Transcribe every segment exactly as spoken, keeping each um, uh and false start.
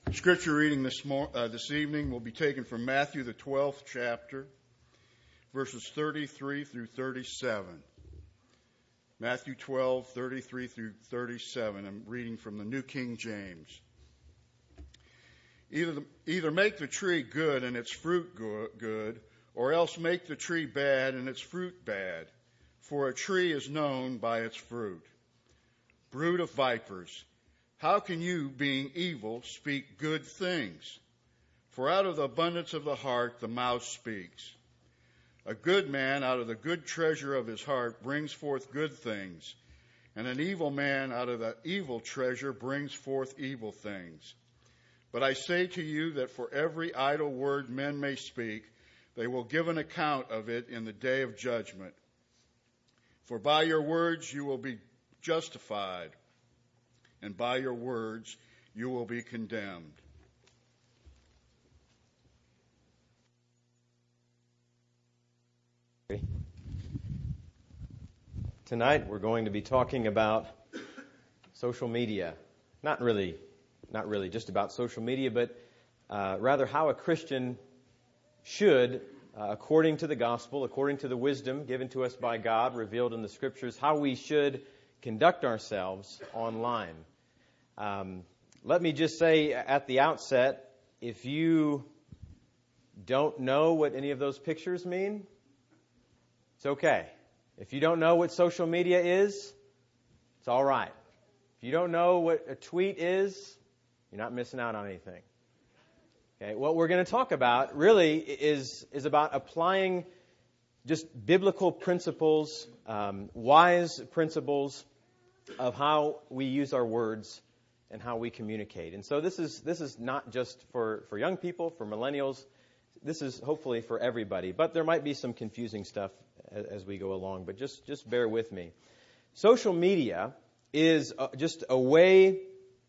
Scripture reading this mor- uh, this evening will be taken from Matthew, the twelfth chapter, verses thirty-three through thirty-seven. Matthew twelve, thirty-three through thirty-seven. I'm reading from the New King James. Either, either make the tree good and its fruit go- good, or else make the tree bad and its fruit bad. For a tree is known by its fruit. Brood of vipers, how can you, being evil, speak good things? For out of the abundance of the heart the mouth speaks. A good man out of the good treasure of his heart brings forth good things, and an evil man out of the evil treasure brings forth evil things. But I say to you that for every idle word men may speak, they will give an account of it in the day of judgment. For by your words you will be justified, and by your words you will be condemned. Tonight we're going to be talking about social media. Not really, not really just about social media, but uh, rather how a Christian should, uh, according to the gospel, according to the wisdom given to us by God, revealed in the scriptures, how we should conduct ourselves online. Um, let me just say at the outset, if you don't know what any of those pictures mean, it's okay. If you don't know what social media is, it's all right. If you don't know what a tweet is, you're not missing out on anything. Okay, what we're going to talk about really is, is about applying just biblical principles, um, wise principles of how we use our words and how we communicate. And so this is this is not just for, for young people, for millennials. This is hopefully for everybody. But there might be some confusing stuff as, as we go along. But just, just bear with me. Social media is a, just a way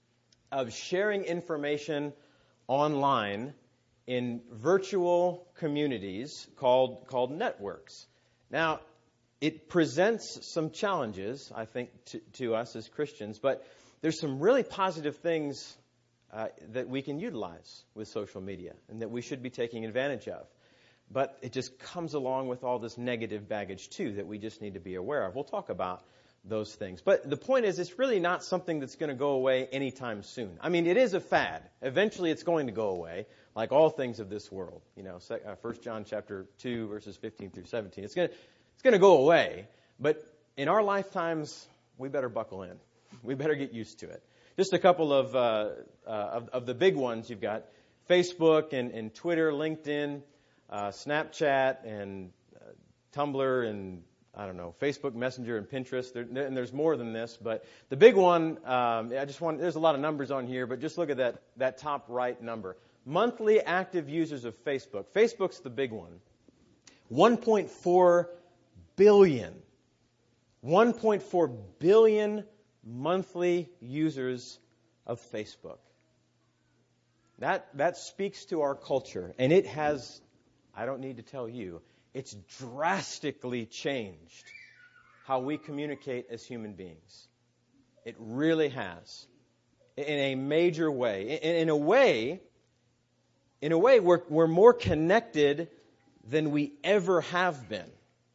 of sharing information online in virtual communities called called networks. Now, it presents some challenges, I think, to, to us as Christians, but there's some really positive things uh, that we can utilize with social media and that we should be taking advantage of. But it just comes along with all this negative baggage, too, that we just need to be aware of. We'll talk about those things. But the point is, it's really not something that's going to go away anytime soon. I mean, it is a fad. Eventually, it's going to go away, like all things of this world. You know, First John chapter two, verses fifteen through seventeen. It's going to, it's going to go away. But in our lifetimes, we better buckle in. We better get used to it. Just a couple of uh, uh, of, of the big ones. You've got Facebook and, and Twitter, LinkedIn, uh, Snapchat, and uh, Tumblr, and I don't know, Facebook Messenger and Pinterest. There, and there's more than this, but the big one. Um, I just want. There's a lot of numbers on here, but just look at that that top right number. Monthly active users of Facebook. Facebook's the big one. one point four billion. one point four billion monthly users of Facebook. That that speaks to our culture, and it has, I don't need to tell you, it's drastically changed how we communicate as human beings. It really has, in a major way. In, in a way, in a way, we're we're more connected than we ever have been.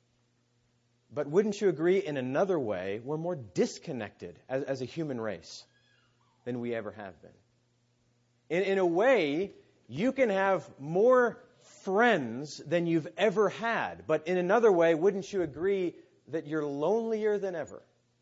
But wouldn't you agree, in another way, we're more disconnected as, as a human race than we ever have been? In, in a way, you can have more friends than you've ever had. But in another way, wouldn't you agree that you're lonelier than ever?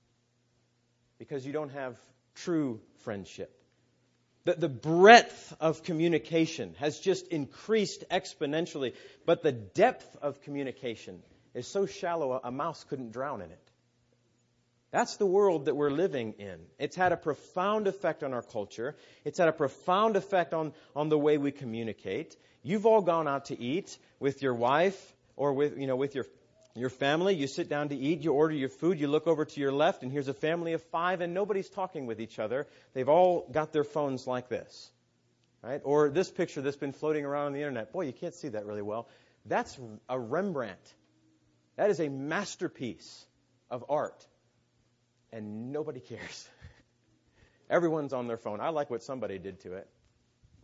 Because you don't have true friendship. The, the breadth of communication has just increased exponentially. But the depth of communication is so shallow a mouse couldn't drown in it. That's the world that we're living in. It's had a profound effect on our culture. It's had a profound effect on, on the way we communicate. You've all gone out to eat with your wife or with, you know, with your, your family. You sit down to eat, you order your food, you look over to your left, and here's a family of five, and nobody's talking with each other. They've all got their phones like this. Right? Or this picture that's been floating around on the internet. Boy, you can't see that really well. That's a Rembrandt. That is a masterpiece of art. And nobody cares. Everyone's on their phone. I like what somebody did to it.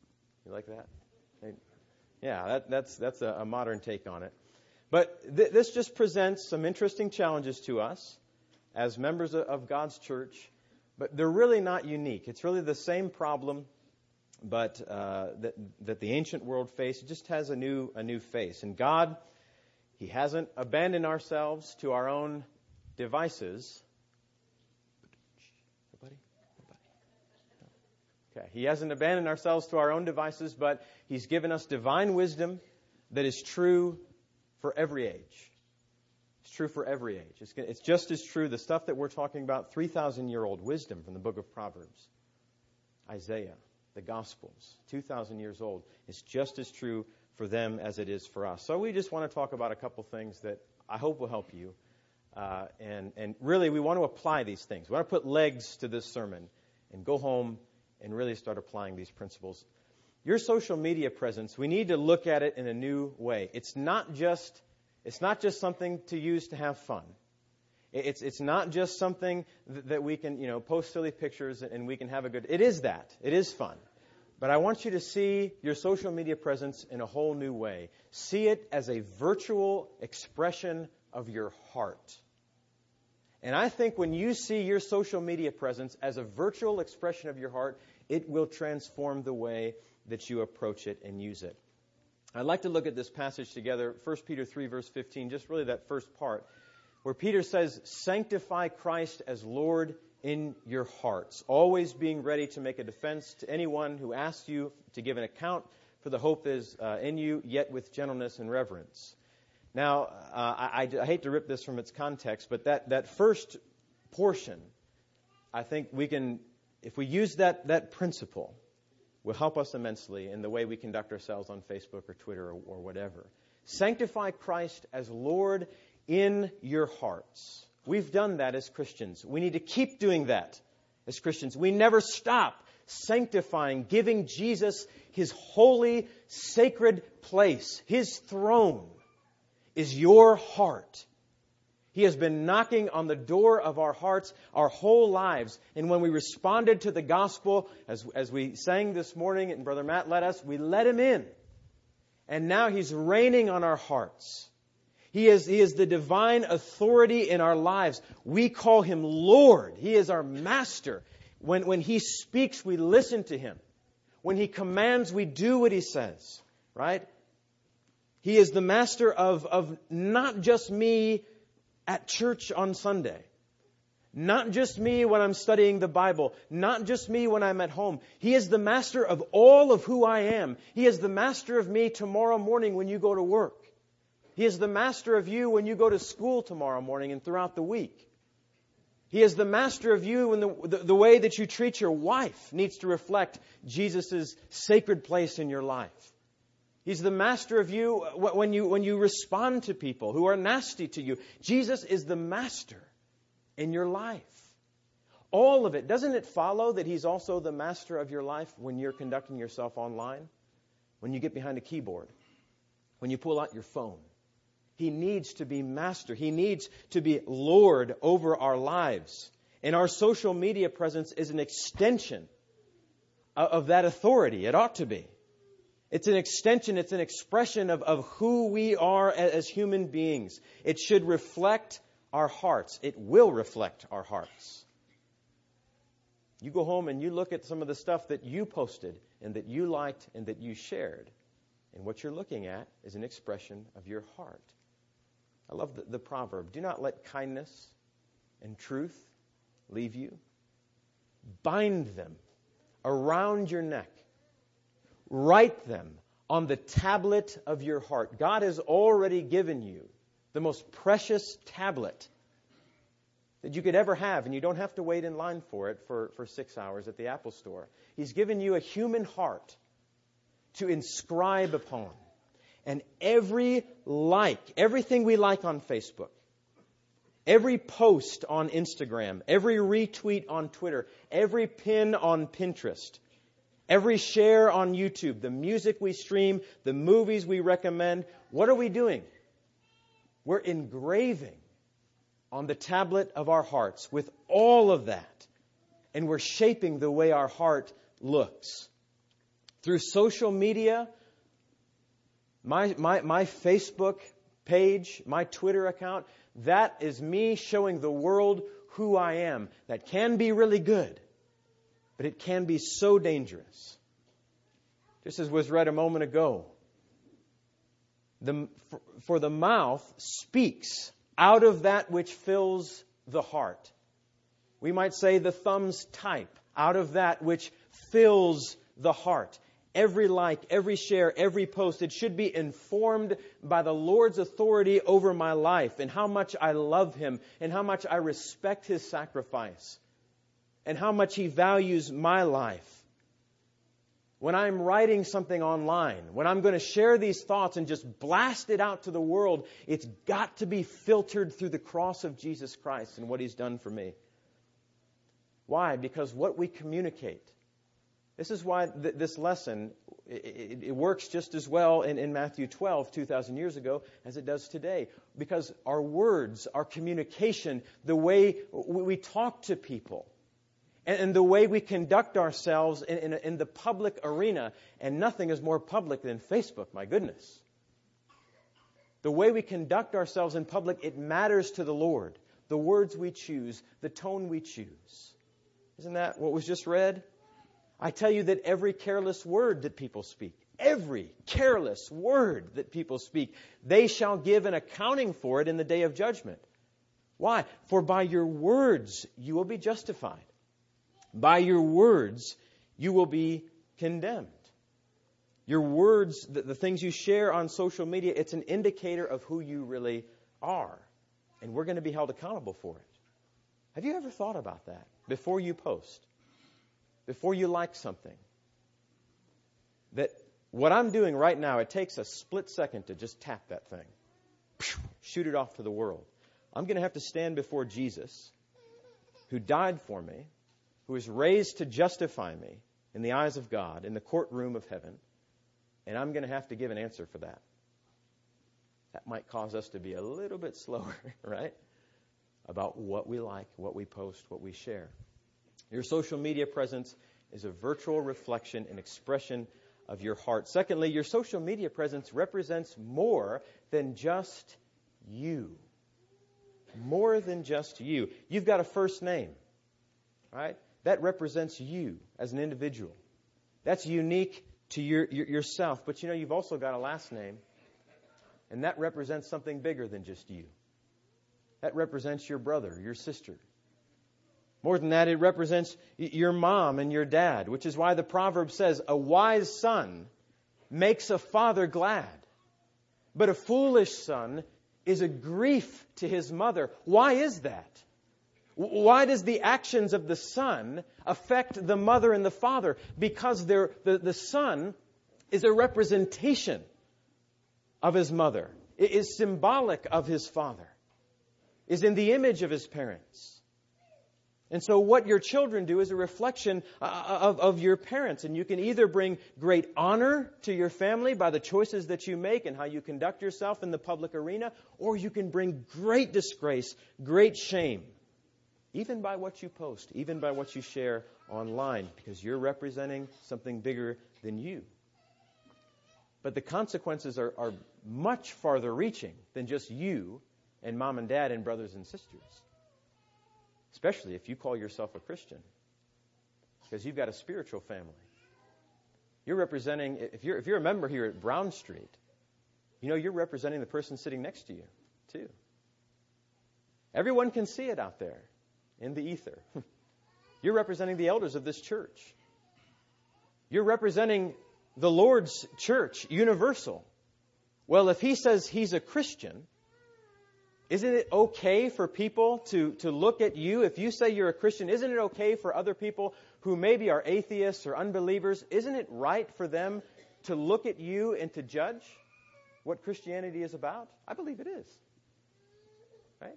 You like that? Yeah, that, that's that's a, a modern take on it. But th- this just presents some interesting challenges to us as members of, of God's church, but they're really not unique. It's really the same problem, but uh, that that the ancient world faced. It just has a new a new face. And God, He hasn't abandoned ourselves to our own devices. Okay. He hasn't abandoned ourselves to our own devices, but He's given us divine wisdom that is true for every age. It's true for every age. It's, it's just as true, the stuff that we're talking about, three thousand year old wisdom from the book of Proverbs, Isaiah, the Gospels, two thousand years old. It's just as true for them as it is for us. So we just want to talk about a couple things that I hope will help you. Uh, and, and really, we want to apply these things. We want to put legs to this sermon and go home and really start applying these principles. Your social media presence, we need to look at it in a new way. It's not just it's not just something to use to have fun. It's it's not just something that we can, you know, post silly pictures and we can have a good. It is that. It is fun. But I want you to see your social media presence in a whole new way. See it as a virtual expression of your heart. And I think when you see your social media presence as a virtual expression of your heart, it will transform the way that you approach it and use it. I'd like to look at this passage together, First Peter three, verse fifteen, just really that first part, where Peter says, sanctify Christ as Lord in your hearts, always being ready to make a defense to anyone who asks you to give an account for the hope that is uh, in you, yet with gentleness and reverence. Now, uh, I, I hate to rip this from its context, but that, that first portion, I think we can, if we use that, that principle, will help us immensely in the way we conduct ourselves on Facebook or Twitter or, or whatever. Sanctify Christ as Lord in your hearts. We've done that as Christians. We need to keep doing that as Christians. We never stop sanctifying, giving Jesus His holy, sacred place, His throne. Is your heart. He has been knocking on the door of our hearts our whole lives. And when we responded to the gospel, as, as we sang this morning and Brother Matt led us, we let Him in. And now He's reigning on our hearts. He is, he is the divine authority in our lives. We call Him Lord. He is our master. When, when He speaks, we listen to Him. When He commands, we do what He says. Right? He is the master of, of not just me at church on Sunday. Not just me when I'm studying the Bible. Not just me when I'm at home. He is the master of all of who I am. He is the master of me tomorrow morning when you go to work. He is the master of you when you go to school tomorrow morning and throughout the week. He is the master of you in the, the, the way that you treat your wife needs to reflect Jesus' sacred place in your life. He's the master of you when you when you respond to people who are nasty to you. Jesus is the master in your life. All of it. Doesn't it follow that He's also the master of your life when you're conducting yourself online? When you get behind a keyboard? When you pull out your phone? He needs to be master. He needs to be Lord over our lives. And our social media presence is an extension of that authority. It ought to be. It's an extension, it's an expression of, of who we are as human beings. It should reflect our hearts. It will reflect our hearts. You go home and you look at some of the stuff that you posted and that you liked and that you shared. And what you're looking at is an expression of your heart. I love the, the proverb, do not let kindness and truth leave you. Bind them around your neck. Write them on the tablet of your heart. God has already given you the most precious tablet that you could ever have, and you don't have to wait in line for it for, for six hours at the Apple Store. He's given you a human heart to inscribe upon. And every like, everything we like on Facebook, every post on Instagram, every retweet on Twitter, every pin on Pinterest, every share on YouTube, the music we stream, the movies we recommend, what are we doing? We're engraving on the tablet of our hearts with all of that. And we're shaping the way our heart looks Through social media, my, my, my Facebook page, my Twitter account, that is me showing the world who I am. That can be really good, but it can be so dangerous. Just as was read a moment ago, the, for, for the mouth speaks out of that which fills the heart. We might say the thumbs type out of that which fills the heart. Every like, every share, every post, it should be informed by the Lord's authority over my life and how much I love Him and how much I respect His sacrifice and how much He values my life. When I'm writing something online, when I'm going to share these thoughts and just blast it out to the world, it's got to be filtered through the cross of Jesus Christ and what He's done for me. Why? Because what we communicate. This is why th- this lesson, it, it works just as well in, in Matthew twelve, two thousand years ago, as it does today. Because our words, our communication, the way we talk to people, and, and the way we conduct ourselves in, in, in the public arena, and nothing is more public than Facebook, my goodness. The way we conduct ourselves in public, it matters to the Lord. The words we choose, the tone we choose. Isn't that what was just read? I tell you that every careless word that people speak, every careless word that people speak, they shall give an accounting for it in the day of judgment. Why? For by your words you will be justified. By your words you will be condemned. Your words, the, the things you share on social media, it's an indicator of who you really are. And we're going to be held accountable for it. Have you ever thought about that before you post? Before you like something, that what I'm doing right now, it takes a split second to just tap that thing. Shoot it off to the world. I'm going to have to stand before Jesus, who died for me, who was raised to justify me in the eyes of God, in the courtroom of heaven, and I'm going to have to give an answer for that. That might cause us to be a little bit slower, right? About what we like, what we post, what we share. Your social media presence is a virtual reflection and expression of your heart. Secondly, your social media presence represents more than just you. More than just you. You've got a first name, right? That represents you as an individual. That's unique to your, your, yourself. But you know, you've also got a last name, and that represents something bigger than just you. That represents your brother, your sister. More than that, it represents your mom and your dad, which is why the proverb says, a wise son makes a father glad, but a foolish son is a grief to his mother. Why is that? Why does the actions of the son affect the mother and the father? Because the, the son is a representation of his mother. It is symbolic of his father. Is in the image of his parents. And so what your children do is a reflection of, of your parents. And you can either bring great honor to your family by the choices that you make and how you conduct yourself in the public arena, or you can bring great disgrace, great shame, even by what you post, even by what you share online, because you're representing something bigger than you. But the consequences are, are much farther reaching than just you and mom and dad and brothers and sisters. Especially if you call yourself a Christian. Because you've got a spiritual family. You're representing, if you're, if you're a member here at Brown Street, you know you're representing the person sitting next to you, too. Everyone can see it out there in the ether. You're representing the elders of this church. You're representing the Lord's church, universal. Well, if he says he's a Christian, isn't it okay for people to, to look at you? If you say you're a Christian, isn't it okay for other people who maybe are atheists or unbelievers? Isn't it right for them to look at you and to judge what Christianity is about? I believe it is. Right?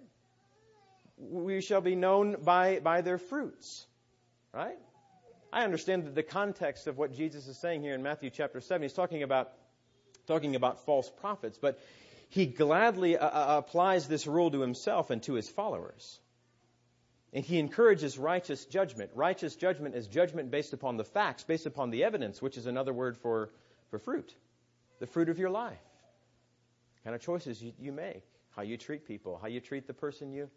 We shall be known by, by their fruits. Right? I understand that the context of what Jesus is saying here in Matthew chapter seven, he's talking about, talking about false prophets, but he gladly uh, applies this rule to himself and to his followers. And he encourages righteous judgment. Righteous judgment is judgment based upon the facts, based upon the evidence, which is another word for, for fruit. The fruit of your life. The kind of choices you, you make. How you treat people. How you treat the person you,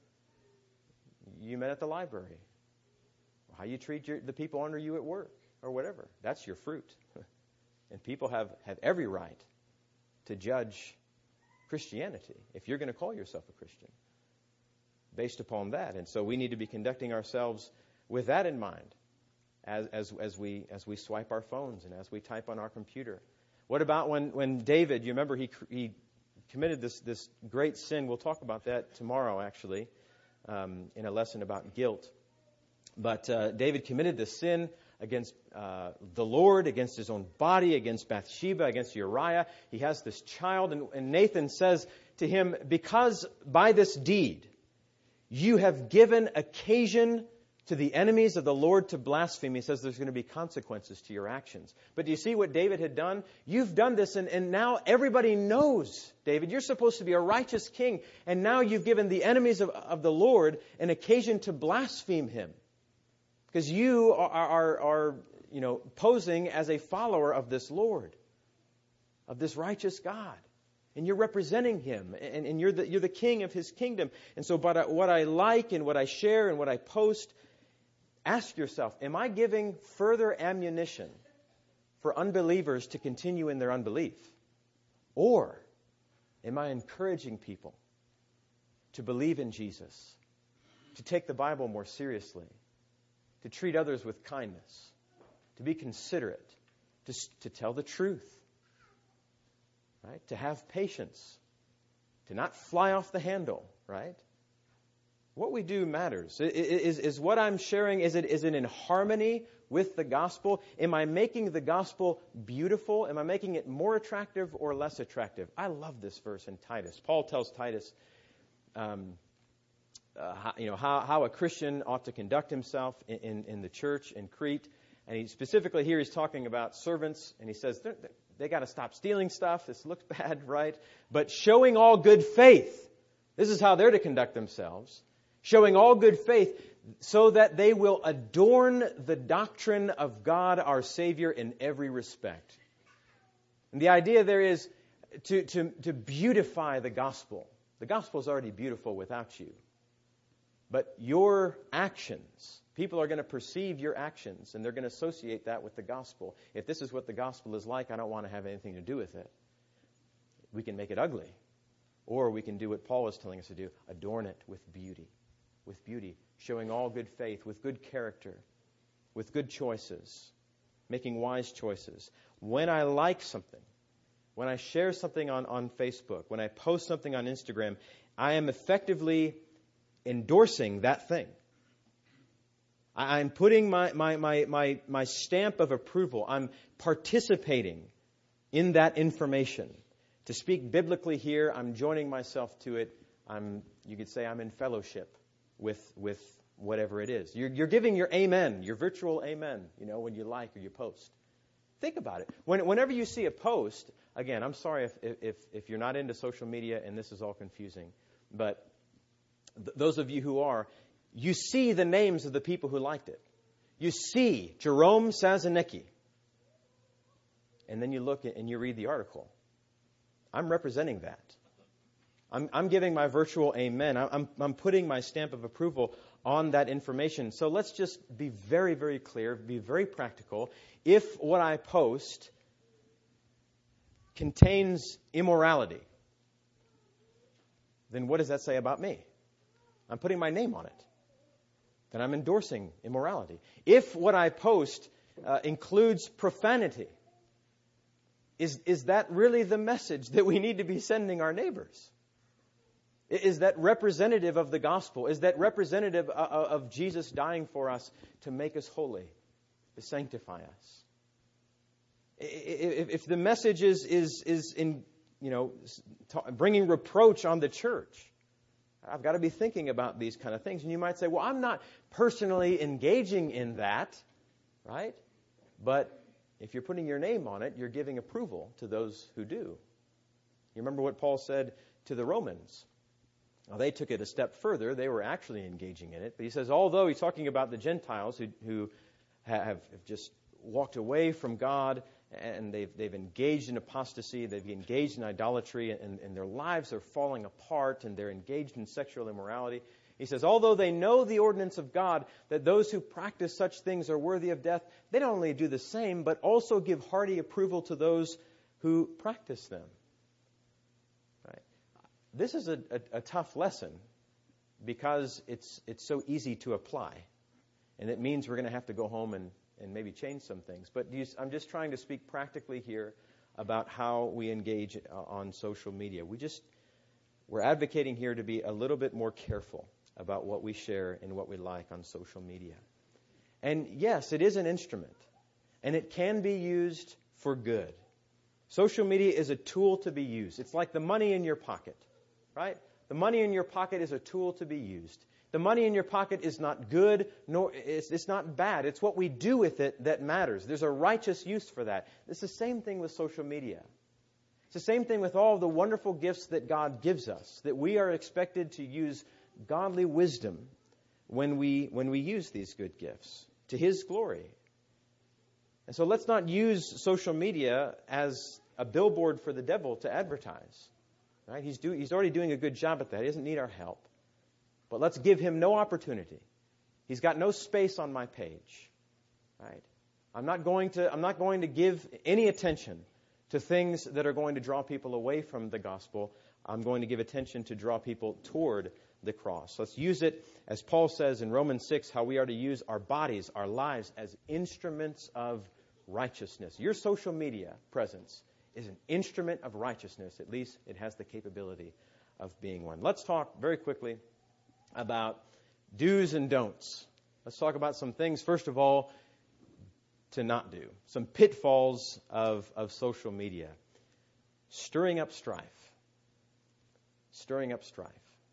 you met at the library. How you treat your, the people under you at work or whatever. That's your fruit. And people have, have every right to judge Christianity, if you're going to call yourself a Christian, based upon that. And so we need to be conducting ourselves with that in mind as, as, as, we, as we swipe our phones and as we type on our computer. What about when, when David, you remember he, he committed this, this great sin. We'll talk about that tomorrow, actually, um, in a lesson about guilt. But uh, David committed this sin against uh, the Lord, against his own body, against Bathsheba, against Uriah. He has this child, and, and Nathan says to him, because by this deed you have given occasion to the enemies of the Lord to blaspheme. He says there's going to be consequences to your actions. But do you see what David had done? You've done this, and, and now everybody knows, David, you're supposed to be a righteous king, and now you've given the enemies of, of the Lord an occasion to blaspheme him. Because you are, are, are, you know, posing as a follower of this Lord, of this righteous God. And you're representing him, and, and you're the you're the king of his kingdom. And so but what I like and what I share and what I post, ask yourself, am I giving further ammunition for unbelievers to continue in their unbelief? Or am I encouraging people to believe in Jesus, to take the Bible more seriously, to treat others with kindness, to be considerate, to, to tell the truth, right? To have patience, to not fly off the handle, right? What we do matters. Is, is what I'm sharing, is it, is it in harmony with the gospel? Am I making the gospel beautiful? Am I making it more attractive or less attractive? I love this verse in Titus. Paul tells Titus, um, Uh, how, you know, how, how a Christian ought to conduct himself in, in, in the church in Crete. And he specifically here he's talking about servants. And he says they're, they're, they got to stop stealing stuff. This looks bad, right? But showing all good faith. This is how they're to conduct themselves. Showing all good faith so that they will adorn the doctrine of God our Savior in every respect. And the idea there is to, to, to beautify the gospel. The gospel is already beautiful without you. But your actions, people are going to perceive your actions, and they're going to associate that with the gospel. If this is what the gospel is like, I don't want to have anything to do with it. We can make it ugly. Or we can do what Paul is telling us to do, adorn it with beauty. With beauty, showing all good faith, with good character, with good choices, making wise choices. When I like something, when I share something on, on Facebook, when I post something on Instagram, I am effectively endorsing that thing. I'm putting my, my, my, my, my stamp of approval. I'm participating in that information. To speak biblically here, I'm joining myself to it. I'm, you could say I'm in fellowship with, with whatever it is. You're, you're giving your amen, your virtual amen, you know, when you like or you post. Think about it. When, whenever you see a post, again, I'm sorry if, if, if you're not into social media and this is all confusing, but th- those of you who are, you see the names of the people who liked it. You see Jerome Sazanecki. And then you look at, and you read the article. I'm representing that. I'm, I'm giving my virtual amen. I'm, I'm putting my stamp of approval on that information. So let's just be very, very clear, be very practical. If what I post contains immorality, then what does that say about me? I'm putting my name on it. Then I'm endorsing immorality. If what I post uh, includes profanity, is, is that really the message that we need to be sending our neighbors? Is that representative of the gospel? Is that representative of, of Jesus dying for us to make us holy, to sanctify us? If, if the message is, is, is in, you know, bringing reproach on the church, I've got to be thinking about these kind of things. And you might say, well, I'm not personally engaging in that, right? But if you're putting your name on it, you're giving approval to those who do. You remember what Paul said to the Romans? Now, they took it a step further. They were actually engaging in it. But he says, although he's talking about the Gentiles who, who have, have just walked away from God and they've, they've engaged in apostasy, they've engaged in idolatry, and, and their lives are falling apart, and they're engaged in sexual immorality. He says, although they know the ordinance of God, that those who practice such things are worthy of death, they not only do the same, but also give hearty approval to those who practice them. Right? This is a, a, a tough lesson because it's it's so easy to apply. And it means we're going to have to go home and, and maybe change some things. But you, I'm just trying to speak practically here about how we engage on social media. We just, we're advocating here to be a little bit more careful about what we share and what we like on social media. And yes, it is an instrument, and it can be used for good. Social media is a tool to be used. It's like the money in your pocket, right? The money in your pocket is a tool to be used. The money in your pocket is not good, nor it's, it's not bad. It's what we do with it that matters. There's a righteous use for that. It's the same thing with social media. It's the same thing with all the wonderful gifts that God gives us, that we are expected to use godly wisdom when we when we use these good gifts to His glory. And so let's not use social media as a billboard for the devil to advertise. Right? He's do, he's already doing a good job at that. He doesn't need our help. But let's give him no opportunity. He's got no space on my page. Right? I'm not going to I'm not going to give any attention to things that are going to draw people away from the gospel. I'm going to give attention to draw people toward the cross. Let's use it, as Paul says in Romans six, how we are to use our bodies, our lives, as instruments of righteousness. Your social media presence is an instrument of righteousness. At least it has the capability of being one. Let's talk very quickly about do's and don'ts. Let's talk about some things, first of all, to not do. Some pitfalls of, of social media. Stirring up strife. Stirring up strife.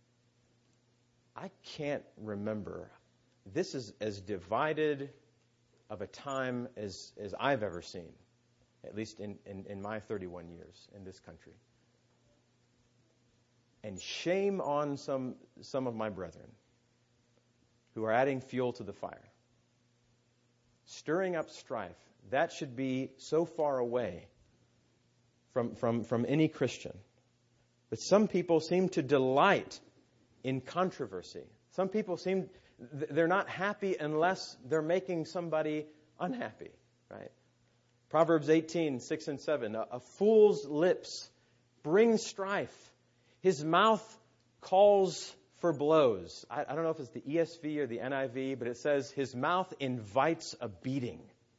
I can't remember. This is as divided of a time as, as I've ever seen, at least in, in, in my thirty-one years in this country. And shame on some some of my brethren who are adding fuel to the fire. Stirring up strife, that should be so far away from, from, from any Christian. But some people seem to delight in controversy. Some people seem, they're not happy unless they're making somebody unhappy, right? Proverbs eighteen, six and seven, a, a fool's lips bring strife. His mouth calls for blows. I, I don't know if it's the E S V or the N I V, but it says his mouth invites a beating.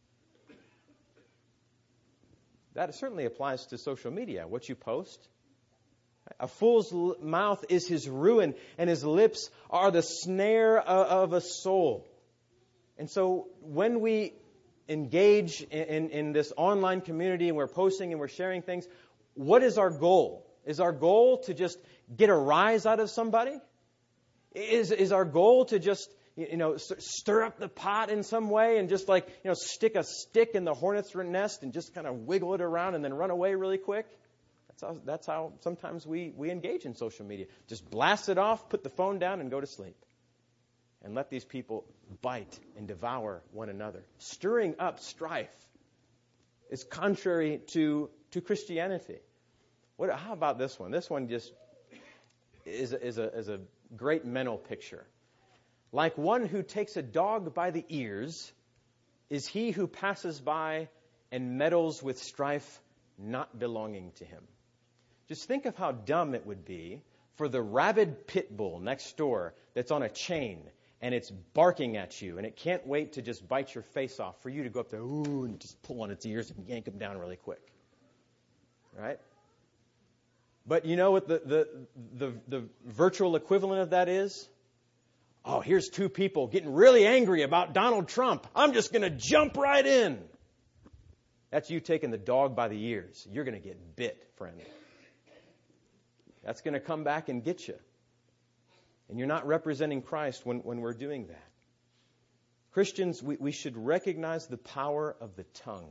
That certainly applies to social media, what you post. A fool's mouth is his ruin, and his lips are the snare of a soul. And so when we engage in, in, in this online community and we're posting and we're sharing things, what is our goal? Is our goal to just get a rise out of somebody? Is, is our goal to just, you know, stir up the pot in some way and just like, you know, stick a stick in the hornet's nest and just kind of wiggle it around and then run away really quick? That's how, that's how sometimes we, we engage in social media. Just blast it off, put the phone down, and go to sleep. And let these people bite and devour one another. Stirring up strife is contrary to, to Christianity. What? How about this one? This one just is a, is a, is a great mental picture. Like one who takes a dog by the ears is he who passes by and meddles with strife not belonging to him. Just think of how dumb it would be for the rabid pit bull next door that's on a chain and it's barking at you and it can't wait to just bite your face off for you to go up there, ooh, and just pull on its ears and yank him down really quick. Right? But you know what the, the, the, the virtual equivalent of that is? Oh, here's two people getting really angry about Donald Trump. I'm just going to jump right in. That's you taking the dog by the ears. You're going to get bit, friend. That's going to come back and get you. And you're not representing Christ when, when we're doing that. Christians, we, we should recognize the power of the tongue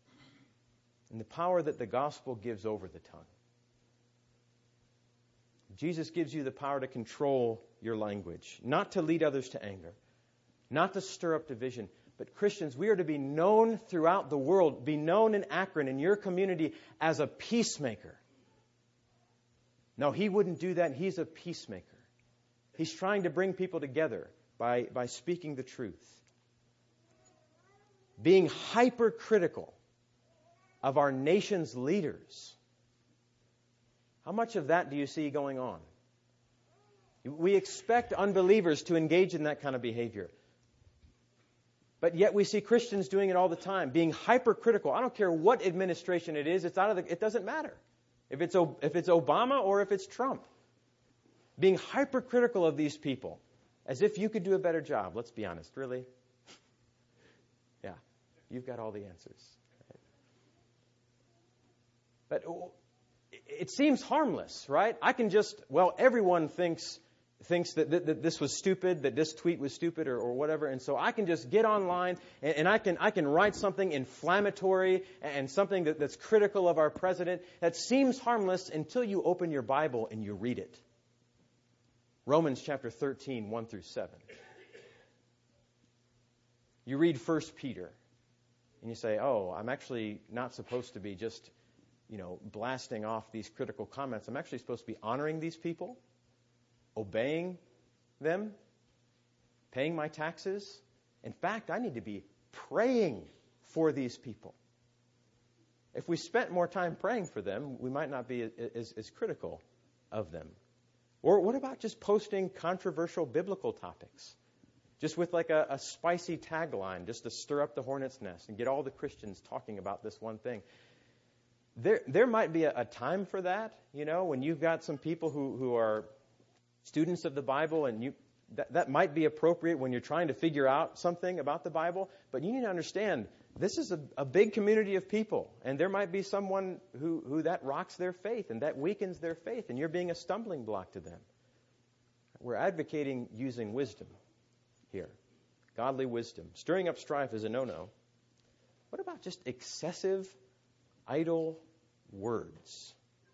and the power that the gospel gives over the tongue. Jesus gives you the power to control your language, not to lead others to anger, not to stir up division. But Christians, we are to be known throughout the world, be known in Akron, in your community, as a peacemaker. No, he wouldn't do that. He's a peacemaker. He's trying to bring people together by, by speaking the truth. Being hypercritical of our nation's leaders. How much of that do you see going on? We expect unbelievers to engage in that kind of behavior. But yet we see Christians doing it all the time, being hypercritical. I don't care what administration it is, it's out of the, it doesn't matter. If it's, if it's Obama or if it's Trump. Being hypercritical of these people, as if you could do a better job. Let's be honest, really? Yeah, you've got all the answers. Right? But it seems harmless, right? I can just, well, everyone thinks thinks that, that, that this was stupid, that this tweet was stupid or, or whatever, and so I can just get online and, and I can I can write something inflammatory and something that, that's critical of our president that seems harmless until you open your Bible and you read it. Romans chapter thirteen, one through seven. You read First Peter and you say, oh, I'm actually not supposed to be just, you know, blasting off these critical comments. I'm actually supposed to be honoring these people, obeying them, paying my taxes. In fact, I need to be praying for these people. If we spent more time praying for them, we might not be as, as critical of them. Or what about just posting controversial biblical topics? Just with like a, a spicy tagline, just to stir up the hornet's nest and get all the Christians talking about this one thing. There there might be a, a time for that, you know, when you've got some people who, who are students of the Bible, and you that, that might be appropriate when you're trying to figure out something about the Bible. But you need to understand, this is a, a big community of people, and there might be someone who, who that rocks their faith and that weakens their faith, and you're being a stumbling block to them. We're advocating using wisdom here, godly wisdom. Stirring up strife is a no-no. What about just excessive, idle words?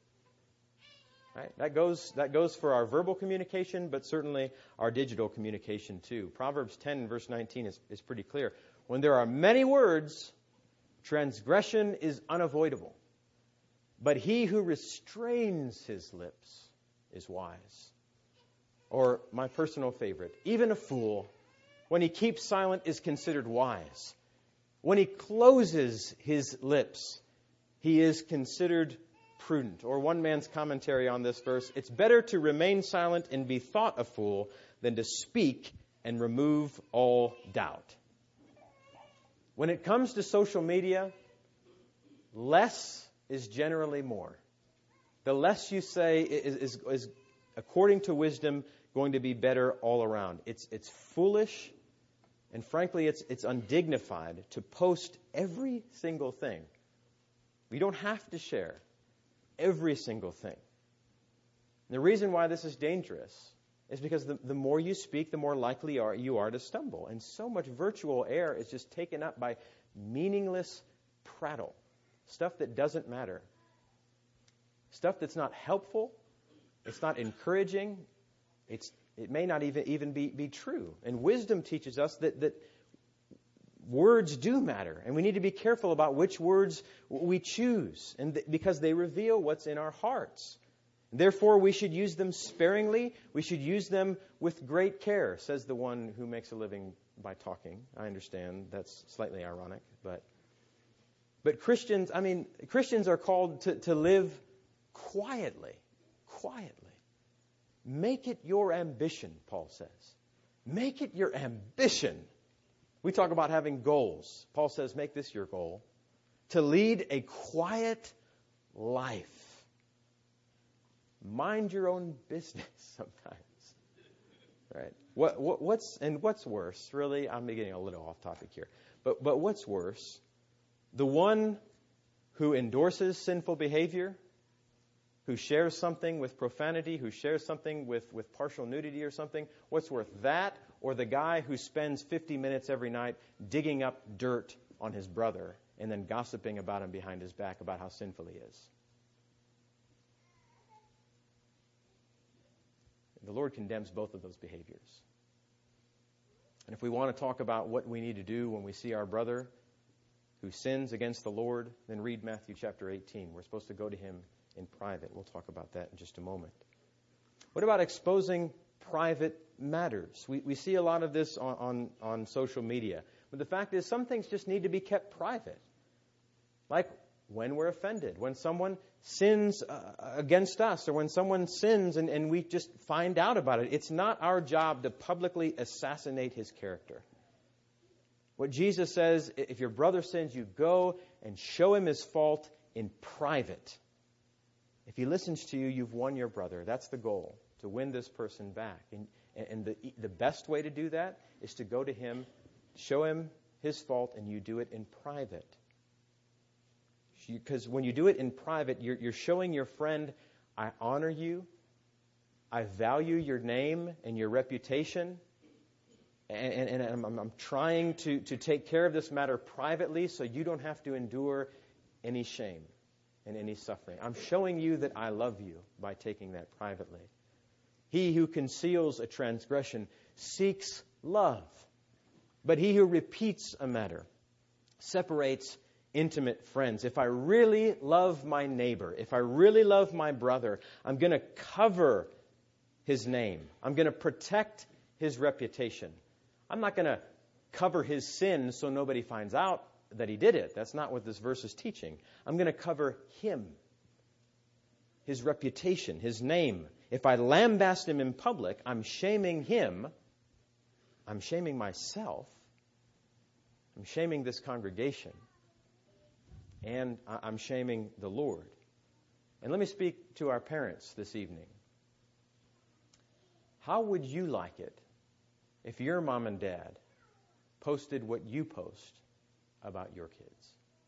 Right? That goes that goes for our verbal communication, but certainly our digital communication too. Proverbs ten, verse nineteen is, is pretty clear. When there are many words, transgression is unavoidable. But he who restrains his lips is wise. Or my personal favorite, even a fool, when he keeps silent, is considered wise. When he closes his lips, he is considered prudent. Or one man's commentary on this verse, it's better to remain silent and be thought a fool than to speak and remove all doubt. When it comes to social media, less is generally more. The less you say is, is, is according to wisdom, going to be better all around. It's it's foolish, and frankly, it's it's undignified to post every single thing. We don't have to share every single thing. And the reason why this is dangerous is because the, the more you speak, the more likely are, you are to stumble. And so much virtual air is just taken up by meaningless prattle, stuff that doesn't matter, stuff that's not helpful, it's not encouraging, it's it may not even, even be, be true. And wisdom teaches us that, that words do matter, and we need to be careful about which words we choose, and th- because they reveal what's in our hearts. Therefore, we should use them sparingly. We should use them with great care, says the one who makes a living by talking. I understand that's slightly ironic, but but Christians, I mean, Christians are called to, to live quietly, quietly. Make it your ambition, Paul says. Make it your ambition. We talk about having goals. Paul says, make this your goal. To lead a quiet life. Mind your own business sometimes. Right? What, what, what's and what's worse, really? I'm getting a little off topic here. But but what's worse? The one who endorses sinful behavior, who shares something with profanity, who shares something with, with partial nudity or something, what's worth, that or the guy who spends fifty minutes every night digging up dirt on his brother and then gossiping about him behind his back about how sinful he is? The Lord condemns both of those behaviors. And if we want to talk about what we need to do when we see our brother who sins against the Lord, then read Matthew chapter eighteen. We're supposed to go to him in private. We'll talk about that in just a moment. What about exposing private matters? We we see a lot of this on, on, on social media. But the fact is, some things just need to be kept private. Like when we're offended, when someone sins uh, against us, or when someone sins and, and we just find out about it. It's not our job to publicly assassinate his character. What Jesus says, if your brother sins, you go and show him his fault in private. If he listens to you, you've won your brother. That's the goal, to win this person back. And, and the, the best way to do that is to go to him, show him his fault, and you do it in private. Because when you do it in private, you're, you're showing your friend, I honor you, I value your name and your reputation, and, and, and I'm, I'm trying to, to take care of this matter privately so you don't have to endure any shame and any suffering. I'm showing you that I love you by taking that privately. He who conceals a transgression seeks love, but he who repeats a matter separates intimate friends. If I really love my neighbor, if I really love my brother, I'm going to cover his name. I'm going to protect his reputation. I'm not going to cover his sin so nobody finds out that he did it. That's not what this verse is teaching. I'm going to cover him, his reputation, his name. If I lambast him in public, I'm shaming him. I'm shaming myself. I'm shaming this congregation. And I'm shaming the Lord. And let me speak to our parents this evening. How would you like it if your mom and dad posted what you post about your kids?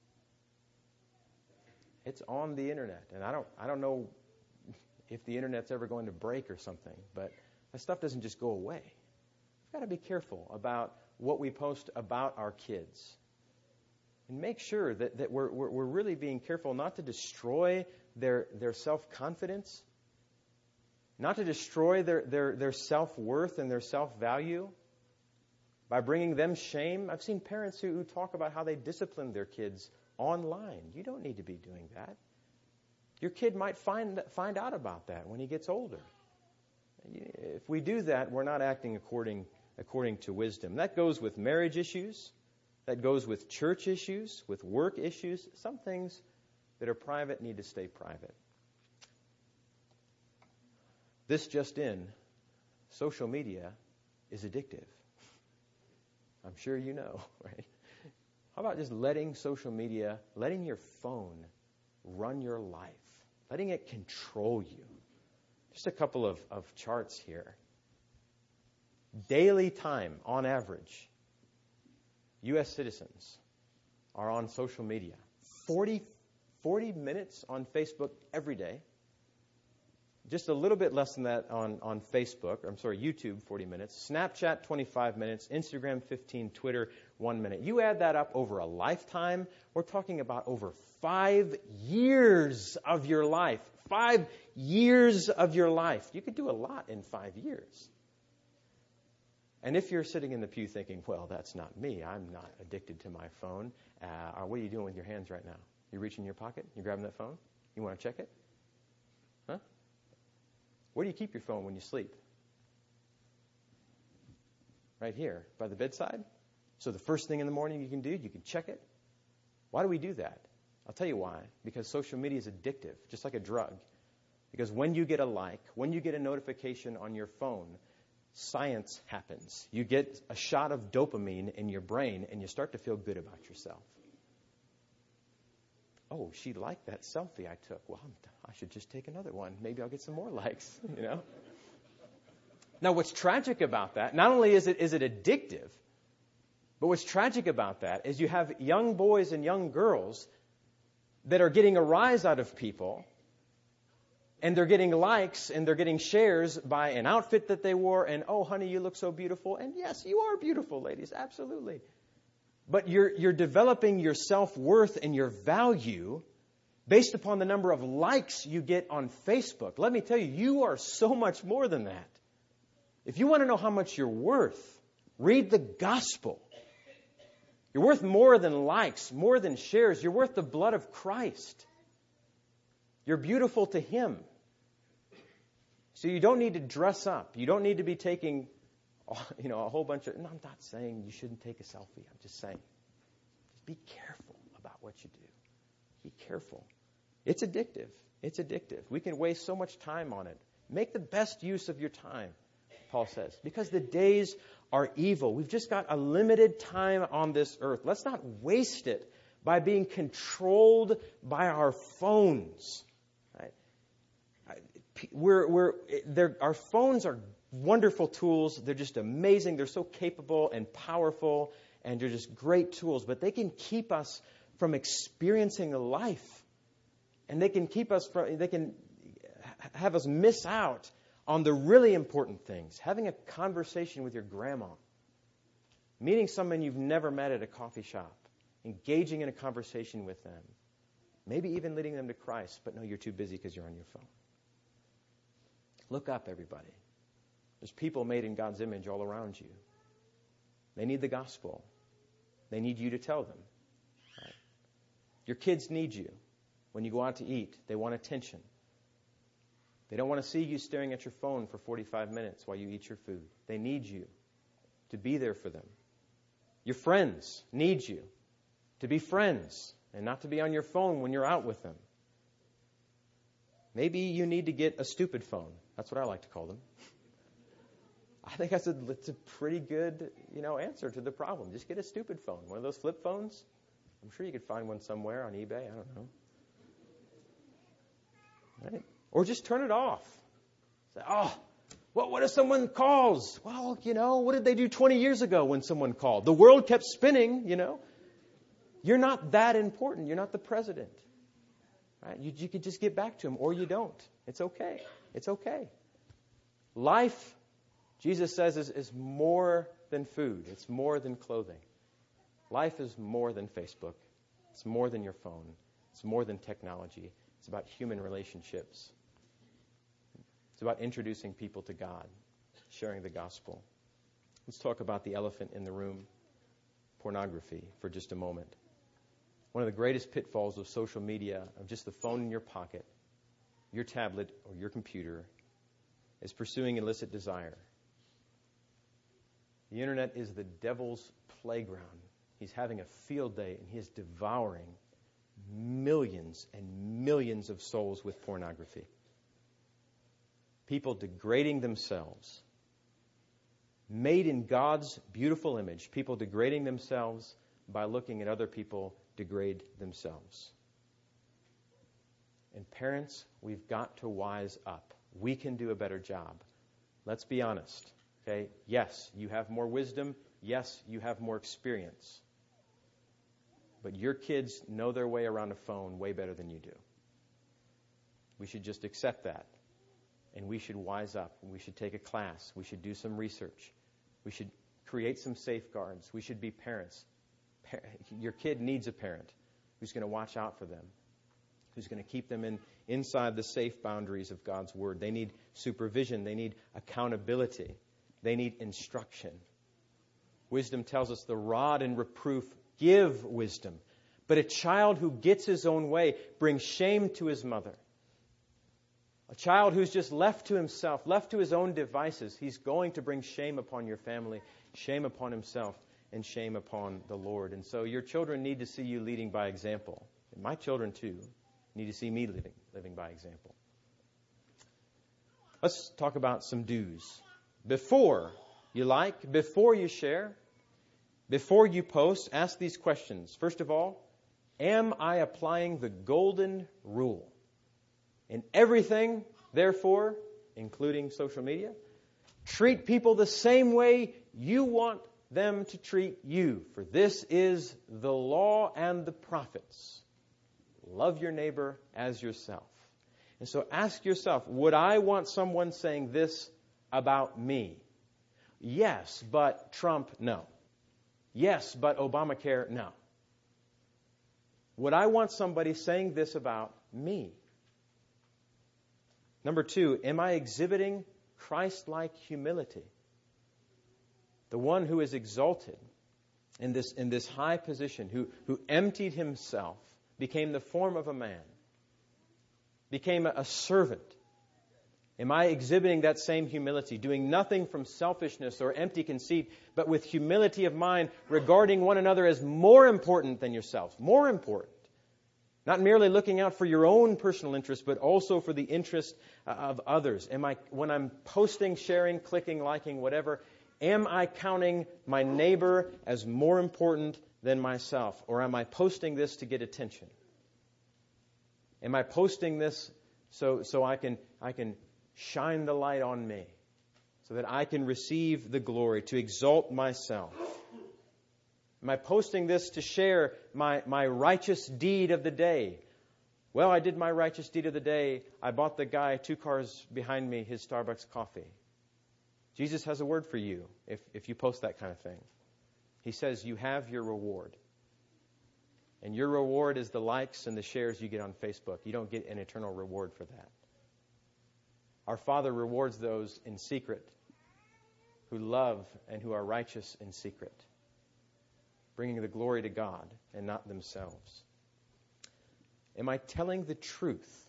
It's on the internet, and I don't I don't know if the internet's ever going to break or something, but that stuff doesn't just go away. We've got to be careful about what we post about our kids. And make sure that, that we're, we're, we're really being careful not to destroy their, their self-confidence, not to destroy their, their, their self-worth and their self-value by bringing them shame. I've seen parents who, who talk about how they discipline their kids online. You don't need to be doing that. Your kid might find, find out about that when he gets older. If we do that, we're not acting according, according to wisdom. That goes with marriage issues. That goes with church issues, with work issues. Some things that are private need to stay private. This just in, social media is addictive. I'm sure you know, right? How about just letting social media, letting your phone run your life, letting it control you? Just a couple of, of charts here. Daily time, on average, U S citizens are on social media. forty, forty minutes on Facebook every day. Just a little bit less than that on, on Facebook. I'm sorry, YouTube, forty minutes. Snapchat, twenty-five minutes. Instagram, fifteen. Twitter, one minute. You add that up over a lifetime, we're talking about over five years of your life. Five years of your life. You could do a lot in five years. And if you're sitting in the pew thinking, well, that's not me. I'm not addicted to my phone. Uh, or what are you doing with your hands right now? You reaching in your pocket? You grabbing that phone? You want to check it? Huh? Where do you keep your phone when you sleep? Right here, by the bedside. So the first thing in the morning you can do, you can check it. Why do we do that? I'll tell you why. Because social media is addictive, just like a drug. Because when you get a like, when you get a notification on your phone, science happens. You get a shot of dopamine in your brain, and you start to feel good about yourself. Oh, she liked that selfie I took. Well, I should just take another one. Maybe I'll get some more likes, you know. Now, what's tragic about that, not only is it is it addictive, but what's tragic about that is you have young boys and young girls that are getting a rise out of people, and they're getting likes and they're getting shares by an outfit that they wore, and, oh, honey, you look so beautiful. And yes, you are beautiful, ladies, absolutely. But you're you're developing your self-worth and your value based upon the number of likes you get on Facebook. Let me tell you, you are so much more than that. If you want to know how much you're worth, read the gospel. You're worth more than likes, more than shares. You're worth the blood of Christ. You're beautiful to Him. So you don't need to dress up. You don't need to be taking, you know, a whole bunch of... No, I'm not saying you shouldn't take a selfie. I'm just saying, just be careful about what you do. Be careful. It's addictive. It's addictive. We can waste so much time on it. Make the best use of your time, Paul says, because the days are evil. We've just got a limited time on this earth. Let's not waste it by being controlled by our phones. Right? We're, we're, they're, our phones are wonderful tools. They're just amazing. They're so capable and powerful, and they're just great tools. But they can keep us from experiencing life, and they can keep us from. They can have us miss out on the really important things. Having a conversation with your grandma, meeting someone you've never met at a coffee shop, engaging in a conversation with them, maybe even leading them to Christ, but no, you're too busy because you're on your phone. Look up, everybody. There's people made in God's image all around you. They need the gospel. They need you to tell them. Right? Your kids need you. When you go out to eat, they want attention. They don't want to see you staring at your phone for forty-five minutes while you eat your food. They need you to be there for them. Your friends need you to be friends and not to be on your phone when you're out with them. Maybe you need to get a stupid phone. That's what I like to call them. I think that's a, it's a pretty good, you know, answer to the problem. Just get a stupid phone. One of those flip phones. I'm sure you could find one somewhere on eBay. I don't know. Right? Or just turn it off. Say, oh, what, what if someone calls? Well, you know, what did they do twenty years ago when someone called? The world kept spinning, you know. You're not that important. You're not the president. Right? You, you could just get back to him, or you don't. It's okay. It's okay. Life, Jesus says, is, is more than food. It's more than clothing. Life is more than Facebook. It's more than your phone. It's more than technology. It's about human relationships. It's about introducing people to God, sharing the gospel. Let's talk about the elephant in the room, pornography, for just a moment. One of the greatest pitfalls of social media, of just the phone in your pocket, your tablet, or your computer, is pursuing illicit desire. The internet is the devil's playground. He's having a field day, and he is devouring millions and millions of souls with pornography. People degrading themselves. Made in God's beautiful image. People degrading themselves by looking at other people degrade themselves. And parents, we've got to wise up. We can do a better job. Let's be honest. Okay? Yes, you have more wisdom. Yes, you have more experience. But your kids know their way around a phone way better than you do. We should just accept that. And we should wise up. We should take a class. We should do some research. We should create some safeguards. We should be parents. Your kid needs a parent who's going to watch out for them, who's going to keep them in inside the safe boundaries of God's Word. They need supervision. They need accountability. They need instruction. Wisdom tells us the rod and reproof give wisdom. But a child who gets his own way brings shame to his mother. A child who's just left to himself, left to his own devices, he's going to bring shame upon your family, shame upon himself, and shame upon the Lord. And so your children need to see you leading by example. And my children, too, need to see me living, living by example. Let's talk about some do's. Before you like, before you share, before you post, ask these questions. First of all, am I applying the golden rule? In everything, therefore, including social media, treat people the same way you want them to treat you. For this is the law and the prophets. Love your neighbor as yourself. And so ask yourself, would I want someone saying this about me? Yes, but Trump, no. Yes, but Obamacare, no. Would I want somebody saying this about me? Number two, am I exhibiting Christ-like humility? the one who is exalted in this, in this high position, who, who emptied himself, became the form of a man, became a, a servant. Am I exhibiting that same humility, doing nothing from selfishness or empty conceit, but with humility of mind, regarding one another as more important than yourselves, more important? Not merely looking out for your own personal interest, but also for the interest of others. Am I, when I'm posting, sharing, clicking, liking, whatever, am I counting my neighbor as more important than myself? Or am I posting this to get attention? Am I posting this so, so I can, I can shine the light on me, so that I can receive the glory, to exalt myself? Am I posting this to share my, my righteous deed of the day? Well, I did my righteous deed of the day. I bought the guy two cars behind me his Starbucks coffee. Jesus has a word for you if, if you post that kind of thing. He says you have your reward. And your reward is the likes and the shares you get on Facebook. You don't get an eternal reward for that. Our Father rewards those in secret who love and who are righteous in secret, bringing the glory to God and not themselves. Am I telling the truth?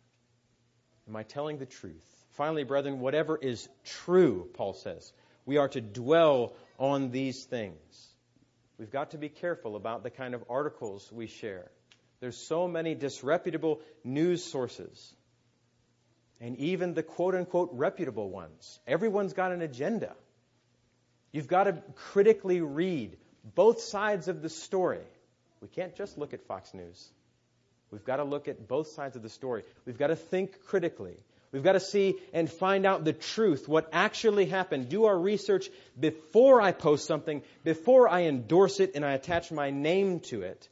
Am I telling the truth? Finally, brethren, whatever is true, Paul says, we are to dwell on these things. We've got to be careful about the kind of articles we share. There's so many disreputable news sources, and even the quote-unquote reputable ones. Everyone's got an agenda. You've got to critically read both sides of the story. We can't just look at Fox News. We've got to look at both sides of the story. We've got to think critically. We've got to see and find out the truth, what actually happened. Do our research before I post something, before I endorse it and I attach my name to it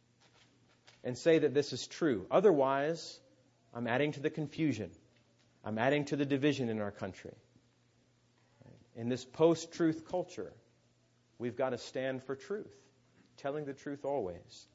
and say that this is true. Otherwise, I'm adding to the confusion. I'm adding to the division in our country. In this post-truth culture, we've got to stand for truth, telling the truth always.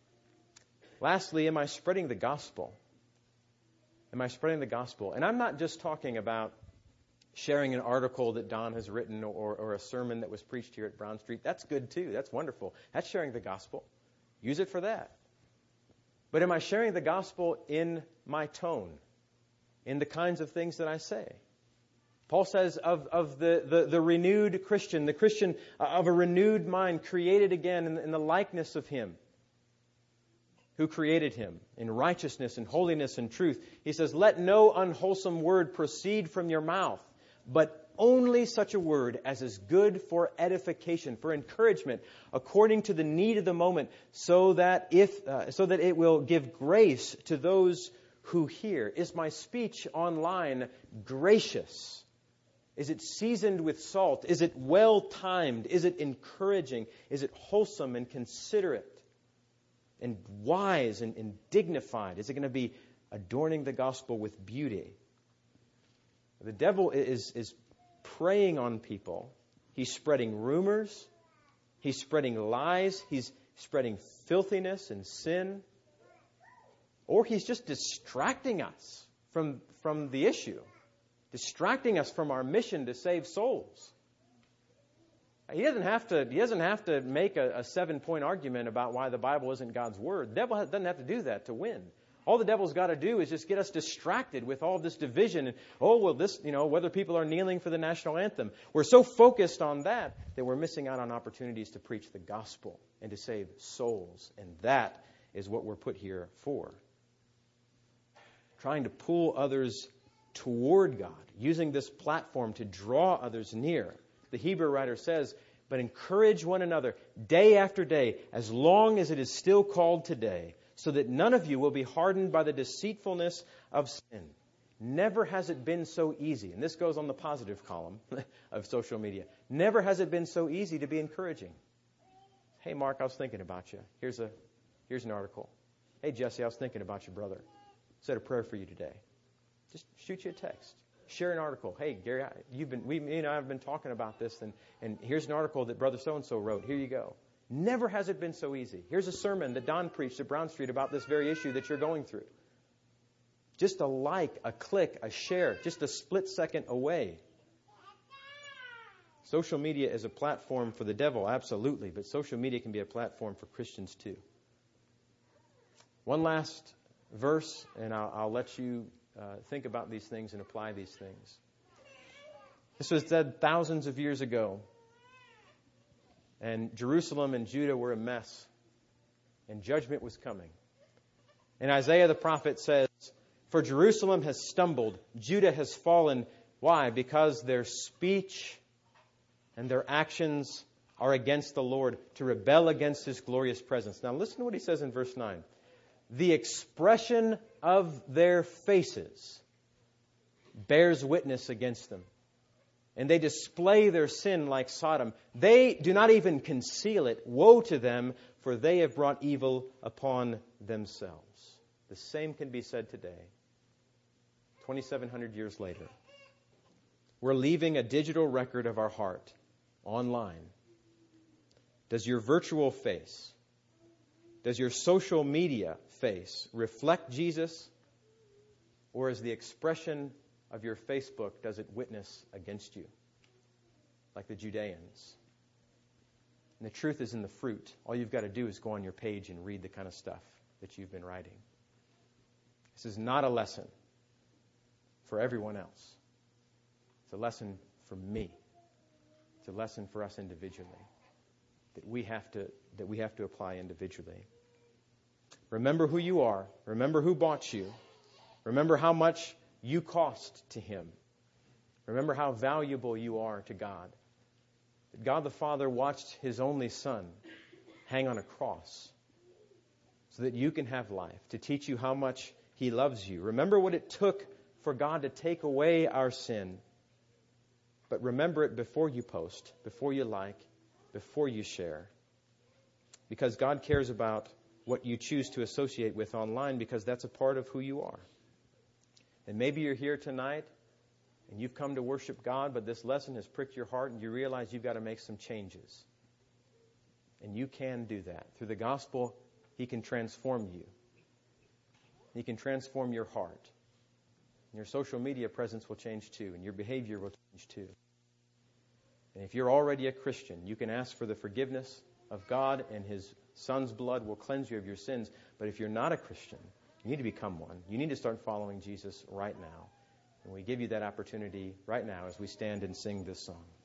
Lastly, am I spreading the gospel? Am I spreading the gospel? And I'm not just talking about sharing an article that Don has written or, or a sermon that was preached here at Brown Street. That's good too. That's wonderful. That's sharing the gospel. Use it for that. But am I sharing the gospel in my tone, in the kinds of things that I say? Paul says of, of the, the, the renewed Christian, the Christian of a renewed mind, created again in, in the likeness of Him who created him in righteousness and holiness and truth. He says, let no unwholesome word proceed from your mouth, but only such a word as is good for edification, for encouragement, according to the need of the moment, so that if uh, so that it will give grace to those who hear. Is my speech online gracious? Is it seasoned with salt? Is it well-timed? Is it encouraging? Is it wholesome and considerate and wise and, and dignified? Is it going to be adorning the gospel with beauty? The devil is, is preying on people. He's spreading rumors. He's spreading lies. He's spreading filthiness and sin. Or he's just distracting us from, from the issue, distracting us from our mission to save souls. He doesn't have to, he doesn't have to make a, a seven-point argument about why the Bible isn't God's Word. The devil doesn't have to do that to win. All the devil's got to do is just get us distracted with all this division. And, oh, well, this, you know, whether people are kneeling for the national anthem. We're so focused on that that we're missing out on opportunities to preach the gospel and to save souls. And that is what we're put here for. Trying to pull others toward God, using this platform to draw others near. The Hebrew writer says, but encourage one another day after day, as long as it is still called today, so that none of you will be hardened by the deceitfulness of sin. Never has it been so easy, and this goes on the positive column of social media, never has it been so easy to be encouraging. Hey, Mark, I was thinking about you. Here's a here's an article. Hey, Jesse, I was thinking about your brother. Said a prayer for you today. Just shoot you a text. Share an article. Hey, Gary, you've been, we, you know, I've been talking about this, and, and here's an article that Brother So-and-so wrote. Here you go. Never has it been so easy. Here's a sermon that Don preached at Brown Street about this very issue that you're going through. Just a like, a click, a share, just a split second away. Social media is a platform for the devil, absolutely, but social media can be a platform for Christians too. One last verse, and I'll, I'll let you uh, think about these things and apply these things. This was said thousands of years ago, and Jerusalem and Judah were a mess, and judgment was coming. And Isaiah the prophet says, "For Jerusalem has stumbled, Judah has fallen." Why? Because their speech and their actions are against the Lord, to rebel against His glorious presence. Now listen to what he says in verse nine. "The expression of their faces bears witness against them, and they display their sin like Sodom. They do not even conceal it. Woe to them, for they have brought evil upon themselves." The same can be said today, twenty-seven hundred years later. We're leaving a digital record of our heart online. Does your virtual face, does your social media face reflect Jesus? Or is the expression of your Facebook, does it witness against you? Like the Judeans. And the truth is in the fruit. All you've got to do is go on your page and read the kind of stuff that you've been writing. This is not a lesson for everyone else. It's a lesson for me. It's a lesson for us individually that we have to that we have to apply individually. Remember who you are. Remember who bought you. Remember how much you cost to Him. Remember how valuable you are to God. That God the Father watched His only Son hang on a cross so that you can have life, to teach you how much He loves you. Remember what it took for God to take away our sin. But remember it before you post, before you like, before you share. Because God cares about what you choose to associate with online, because that's a part of who you are. And maybe you're here tonight and you've come to worship God, but this lesson has pricked your heart and you realize you've got to make some changes. And you can do that. Through the gospel, He can transform you. He can transform your heart. And your social media presence will change too, and your behavior will change too. And if you're already a Christian, you can ask for the forgiveness of God, and His Son's blood will cleanse you of your sins. But if you're not a Christian, you need to become one. You need to start following Jesus right now. And we give you that opportunity right now as we stand and sing this song.